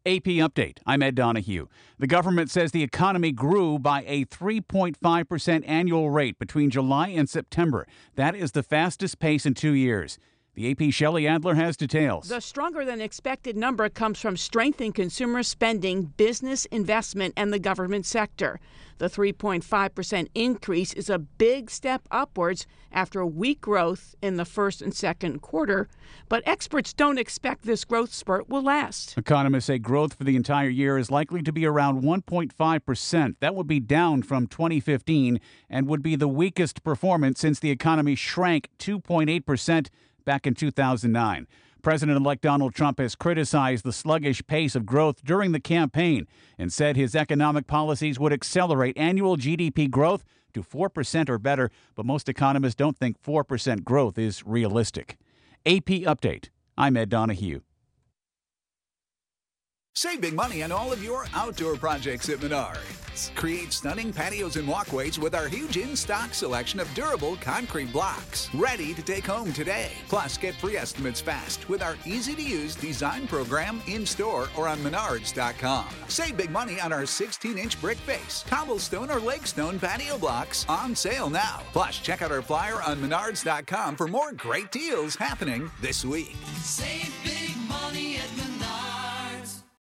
AP Update. I'm Ed Donahue. The government says the economy grew by a 3.5% annual rate between July and September. That is the fastest pace in 2 years. The AP Shelley Adler has details. The stronger than expected number comes from strength in consumer spending, business investment, and the government sector. The 3.5% increase is a big step upwards after weak growth in the first and second quarter. But experts don't expect this growth spurt will last. Economists say growth for the entire year is likely to be around 1.5%. That would be down from 2015 and would be the weakest performance since the economy shrank 2.8% back in 2009. President-elect Donald Trump has criticized the sluggish pace of growth during the campaign and said his economic policies would accelerate annual GDP growth to 4% or better, but most economists don't think 4% growth is realistic. AP Update. I'm Ed Donahue. Save big money on all of your outdoor projects at Menards. Create stunning patios and walkways with our huge in-stock selection of durable concrete blocks. Ready to take home today. Plus, get free estimates fast with our easy-to-use design program in-store or on Menards.com. Save big money on our 16-inch brick face, cobblestone or lakestone patio blocks on sale now. Plus, check out our flyer on Menards.com for more great deals happening this week. Save big